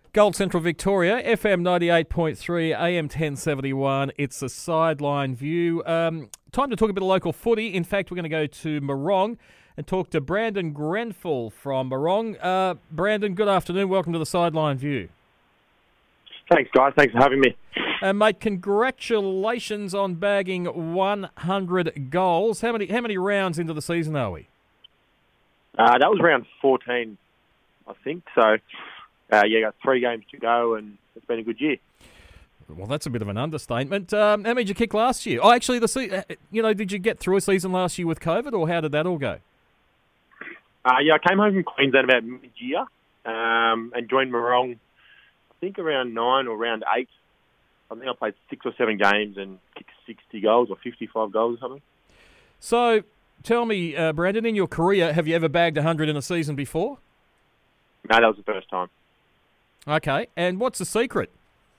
Gold Central Victoria, FM 98.3, AM 1071. It's a sideline view. Time to talk a bit of local footy. In fact, we're going to go to Morong and talk to Brandon Grenfell from Morong. Brandon, good afternoon. Welcome to the sideline view. Thanks, guys. Thanks for having me. Mate, congratulations on bagging 100 goals. How many rounds into the season are we? That was round 14, I think. So, got 3 games to go, and it's been a good year. Well, that's a bit of an understatement. How many did you kick last year? Oh, actually, did you get through a season last year with COVID, or how did that all go? I came home from Queensland about mid-year and joined Morong, I think around 9 or round 8. I think I played 6 or 7 games and kicked 60 goals or 55 goals or something. So, tell me, Brandon, in your career, have you ever bagged 100 in a season before? No, that was the first time. Okay, and what's the secret?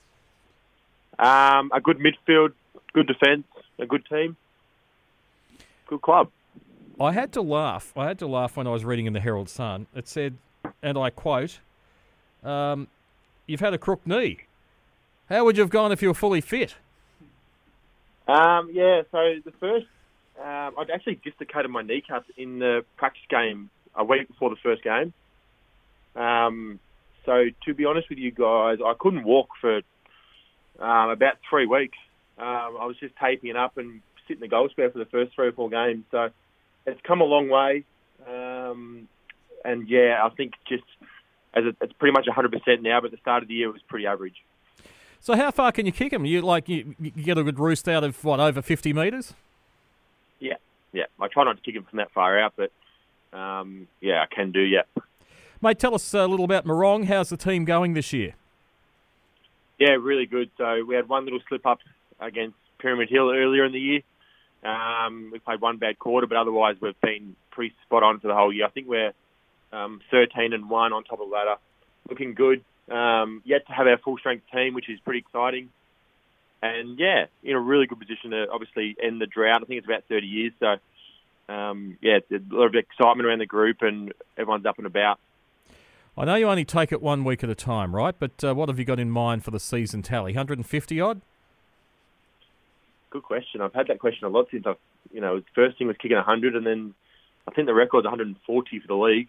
A good midfield, good defence, a good team, good club. I had to laugh when I was reading in the Herald Sun. It said, and I quote, you've had a crook knee. How would you have gone if you were fully fit? So the first, I'd actually dislocated my kneecap in the practice game a week before the first game. So to be honest with you guys, I couldn't walk for about 3 weeks. I was just taping it up and sitting in the goal square for the first 3 or 4 games. So it's come a long way. I think just it's pretty much 100% now, but at the start of the year it was pretty average. So how far can you kick them? You get a good roost out of, over 50 metres? Yeah. I try not to kick them from that far out, but I can do, yeah. Mate, tell us a little about Morong. How's the team going this year? Yeah, really good. So we had one little slip-up against Pyramid Hill earlier in the year. We played one bad quarter, but otherwise we've been pretty spot on for the whole year. I think we're 13-1 on top of the ladder. Looking good. Yet to have our full-strength team, which is pretty exciting. And, in a really good position to obviously end the drought. I think it's about 30 years. So, it's a lot of excitement around the group and everyone's up and about. I know you only take it 1 week at a time, right? But what have you got in mind for the season tally? 150-odd? Good question. I've had that question a lot since the first thing was kicking 100, and then I think the record's 140 for the league.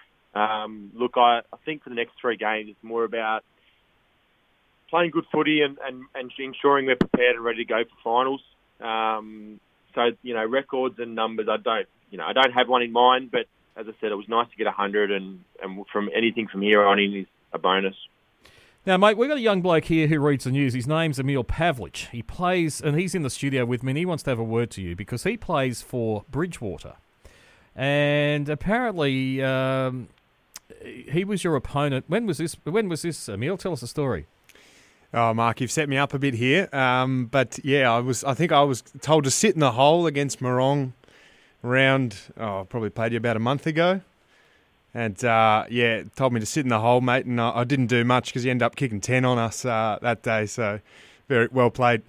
I think for the next 3 games, it's more about playing good footy and ensuring we're prepared and ready to go for finals. Records and numbers, I don't have one in mind, but as I said, it was nice to get 100, and from anything from here on in is a bonus. Now, mate, we've got a young bloke here who reads the news. His name's Emil Pavlich. He plays, and he's in the studio with me, and he wants to have a word to you because he plays for Bridgewater. And apparently, he was your opponent. When was this, Emil? Tell us the story. Oh, Mark, you've set me up a bit here. I think I was told to sit in the hole against Morong probably played you about a month ago. And, told me to sit in the hole, mate, and I didn't do much because he ended up kicking 10 on us that day, so very well played.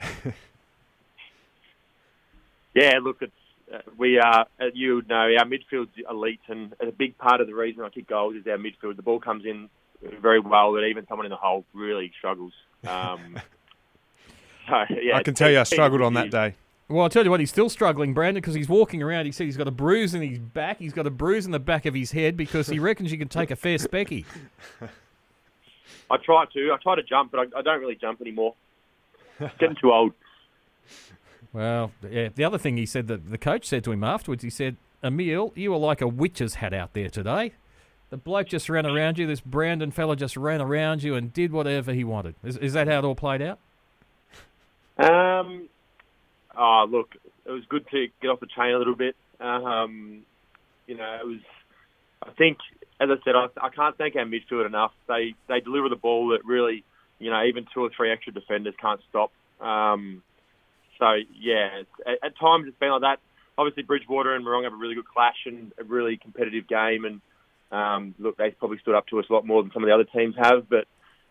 We are, as you would know, our midfield's elite, and a big part of the reason I kick goals is our midfield. The ball comes in very well, but even someone in the hole really struggles. I can tell you I struggled on that day. Well, I'll tell you what, he's still struggling, Brandon, because he's walking around. He said he's got a bruise in his back. He's got a bruise in the back of his head because he reckons you can take a fair specky. I try to jump, but I don't really jump anymore. Getting too old. Well, yeah. The other thing he said, that the coach said to him afterwards, he said, Emil, you were like a witch's hat out there today. The bloke just ran around you. This Brandon fella just ran around you and did whatever he wanted. Is that how it all played out? It was good to get off the chain a little bit. It was. I think, as I said, I can't thank our midfield enough. They deliver the ball that really, even 2 or 3 extra defenders can't stop. At times it's been like that. Obviously, Bridgewater and Morong have a really good clash and a really competitive game. And they probably stood up to us a lot more than some of the other teams have. But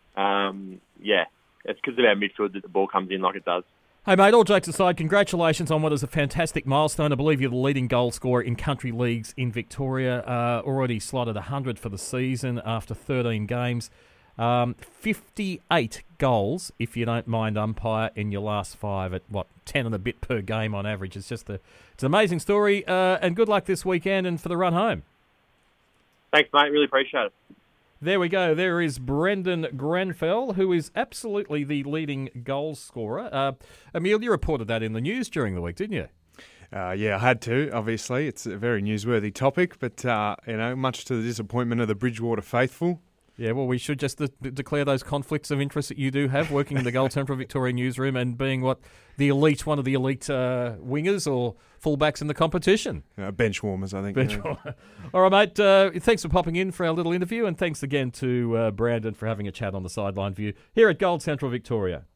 it's because of our midfield that the ball comes in like it does. Hey, mate, all jokes aside, congratulations on what is a fantastic milestone. I believe you're the leading goal scorer in country leagues in Victoria. Already slotted 100 for the season after 13 games. 58 goals, if you don't mind umpire, in your last 5 at, 10 and a bit per game on average. It's just it's an amazing story, and good luck this weekend and for the run home. Thanks, mate. Really appreciate it. There we go. There is Brendan Grenfell, who is absolutely the leading goal scorer. Emil, you reported that in the news during the week, didn't you? Yeah, I had to, obviously. It's a very newsworthy topic, but, much to the disappointment of the Bridgewater faithful. Yeah, well, we should just declare those conflicts of interest that you do have working in the Gold Central Victoria newsroom and being one of the elite wingers or fullbacks in the competition. Bench warmers, I think. All right, mate. Thanks for popping in for our little interview, and thanks again to Brandon for having a chat on the Sideline View here at Gold Central Victoria.